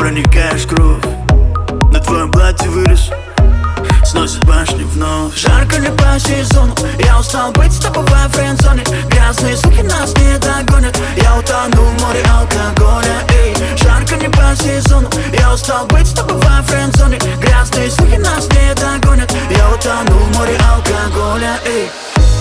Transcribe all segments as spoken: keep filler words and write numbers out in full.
проникаешь в кровь. На твоем платье вырез, сносит башни вновь. Жарко не по сезону, я устал быть с тобой во френд-зоне. Грязные суки нас не догонят, я утону в море алкоголя. Эй, жарко не по сезону, я устал быть с тобой во френд-зоне. Грязные суки нас не догонят, я утону в море алкоголя. Эй.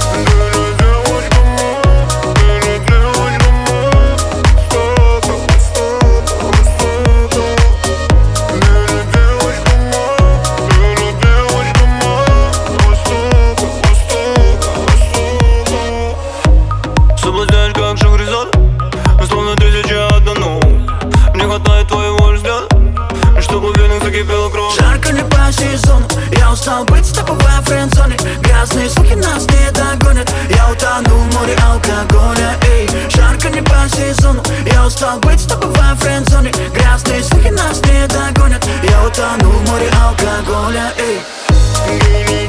Соблазняешь как шахрезад, словно тысяча одна, ну мне хватает твоего взгляда, чтобы в венах закипела кровь. Жарко не по сезону, я устал быть с тобой во френд-зоне. Грязные суки нас не догонят, я утону в море алкоголя. Эй, жарко не по сезону, я устал быть с тобой во френд-зоне. Грязные суки нас не догонят, я утону в море алкоголя. Эй.